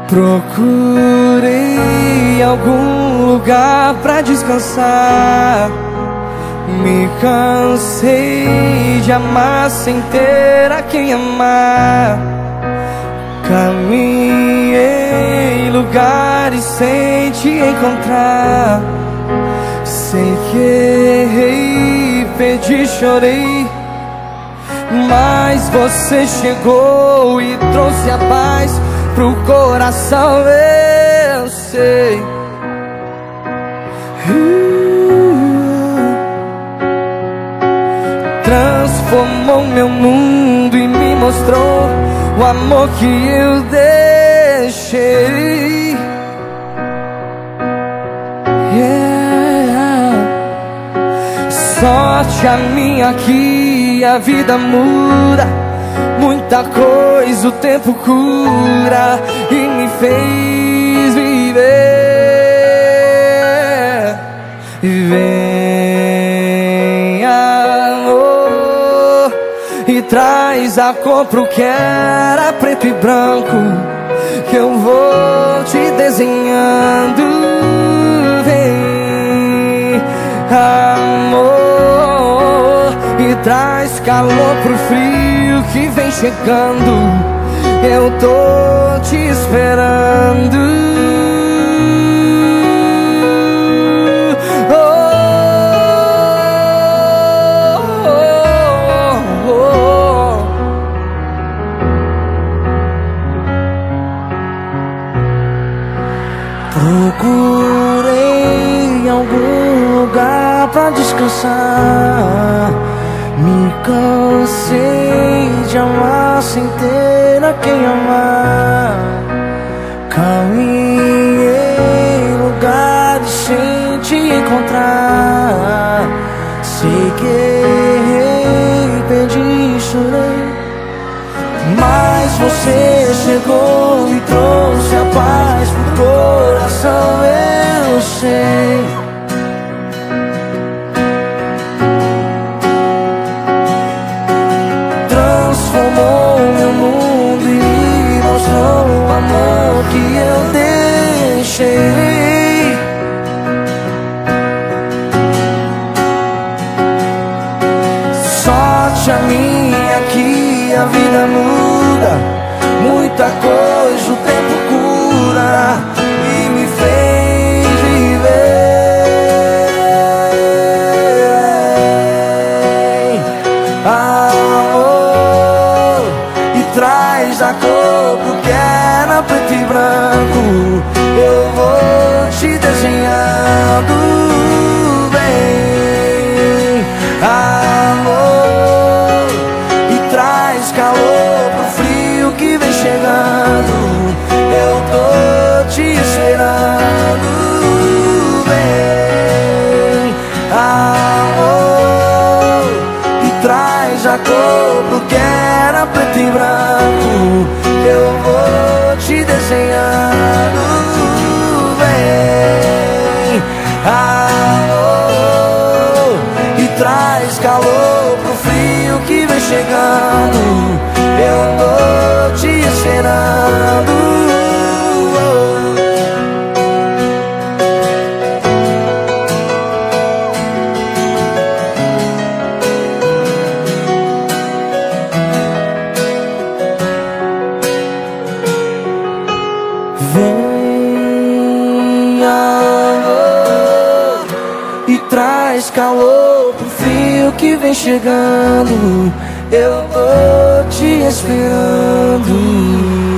Procurei algum lugar pra descansar. Me cansei de amar sem ter a quem amar. Caminhei lugares sem te encontrar. Sei que errei, pedi, chorei, mas você chegou e trouxe a paz pro coração, eu sei. Transformou meu mundo e me mostrou o amor que eu deixei. Sorte a minha que a vida muda, muita coisa o tempo cura e me fez viver. Vem, amor, e traz a cor pro que era preto e branco, que eu vou te desenhando. Vem, amor, e traz calor pro frio que vem chegando. Eu tô te esperando. Procurei algum lugar pra descansar. Me cansei de amar sem ter a quem amar. Caminhei lugares sem te encontrar. Sei que errei, pedi, chorei, mas você chegou e trouxe a paz pro coração, eu sei. Transformou meu mundo e me mostrou o amor que eu deixei. Sorte a minha que a vida muda, muita coisa o tempo cura e me fez viver. Amor, e traz a cor porque era preto e branco, eu vou te desenhando. Bem, amor, e traz calor pro frio que vem chegando. Eu tô te esperando. Bem, amor, e traz a cor pro que era preto e branco, eu vou te desenhando. Bem, amor, e traz calor pro frio que vem chegando. Eu tô te esperando. Vem, amor, e traz calor pro frio que vem chegando. Eu tô te esperando.